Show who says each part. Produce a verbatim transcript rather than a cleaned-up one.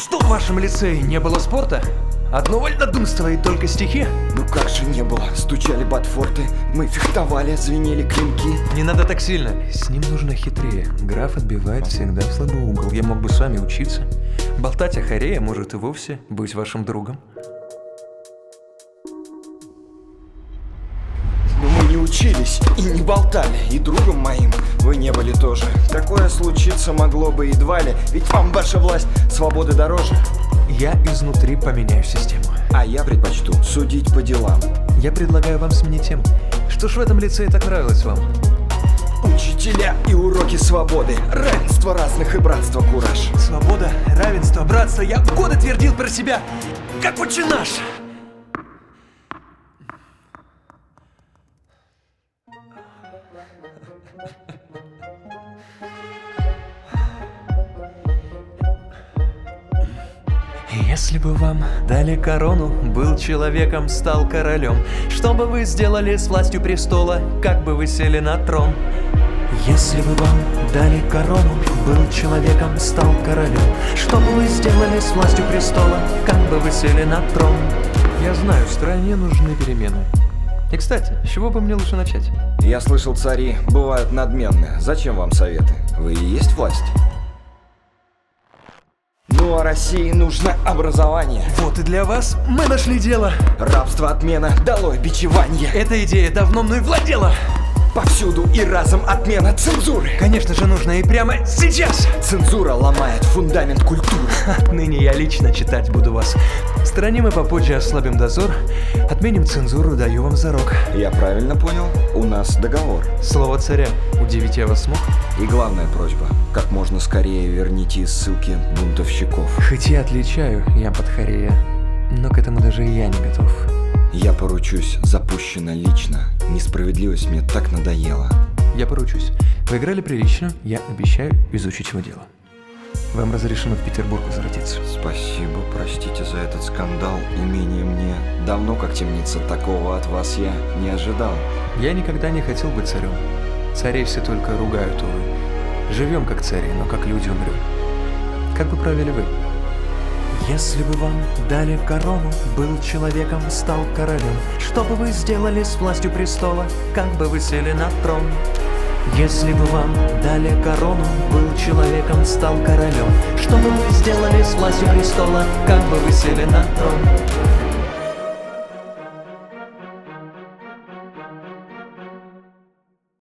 Speaker 1: Что в вашем лицее не было спорта? Одно вольнодумство и только стихи?
Speaker 2: Ну как же не было? Стучали ботфорты, мы фехтовали, звенели клинки.
Speaker 1: Не надо так сильно. С ним нужно хитрее. Граф отбивает всегда в слабый угол. Я мог бы с вами учиться. Болтать о хоре, а может и вовсе быть вашим другом.
Speaker 2: Но мы не учились и не болтали, и другом моим вы не были тоже. Такое случиться могло бы едва ли, ведь вам ваша власть свободы дороже.
Speaker 1: Я изнутри поменяю систему.
Speaker 2: А я предпочту судить по делам.
Speaker 1: Я предлагаю вам сменить тему. Что ж в этом лицее так нравилось вам?
Speaker 2: Учителя и уроки свободы, равенство разных и братство кураж.
Speaker 1: Свобода, равенство, братство. Я годы твердил про себя, как отче наш. Если бы вам дали корону, был человеком, стал королем, что бы вы сделали с властью престола, как бы вы сели на трон? Если бы вам дали корону, был человеком, стал королем, что бы вы сделали с властью престола, как бы вы сели на трон? Я знаю, стране нужны перемены. И, кстати, с чего бы мне лучше начать?
Speaker 2: Я слышал, цари бывают надменны. Зачем вам советы? Вы и есть власть. Ну а России нужно образование.
Speaker 1: Вот и для вас мы нашли дело.
Speaker 2: Рабство отмена, долой бичеванье.
Speaker 1: Эта идея давно мной владела.
Speaker 2: Повсюду и разом отмена цензуры.
Speaker 1: Конечно же нужно и прямо сейчас.
Speaker 2: Цензура ломает фундамент культуры.
Speaker 1: Отныне я лично читать буду вас. В стороне мы попозже ослабим дозор. Отменим цензуру, даю вам зарок.
Speaker 2: Я правильно понял? У нас договор.
Speaker 1: Слово царя. Удивить я вас смог?
Speaker 2: И главная просьба. Как можно скорее верните из ссылки бунтовщиков.
Speaker 1: Хоть я отличаю, я подхорея, но к этому даже и я не готов.
Speaker 2: Я поручусь, запущено лично. Несправедливость мне так надоела.
Speaker 1: Я поручусь. Вы играли прилично, я обещаю изучить его дело. Вам разрешено в Петербург возвратиться.
Speaker 2: Спасибо, простите за этот скандал. Имение мне давно как темница, такого от вас я не ожидал.
Speaker 1: Я никогда не хотел быть царем. Царей все только ругают, увы. Живем как цари, но как люди умрем. Как бы правили вы? Если бы вам дали корону, был человеком, стал королем, что бы вы сделали с властью престола, как бы вы сели на трон? Если бы вам дали корону, был человеком, стал королем, что бы вы сделали с властью престола, как бы вы сели на трон?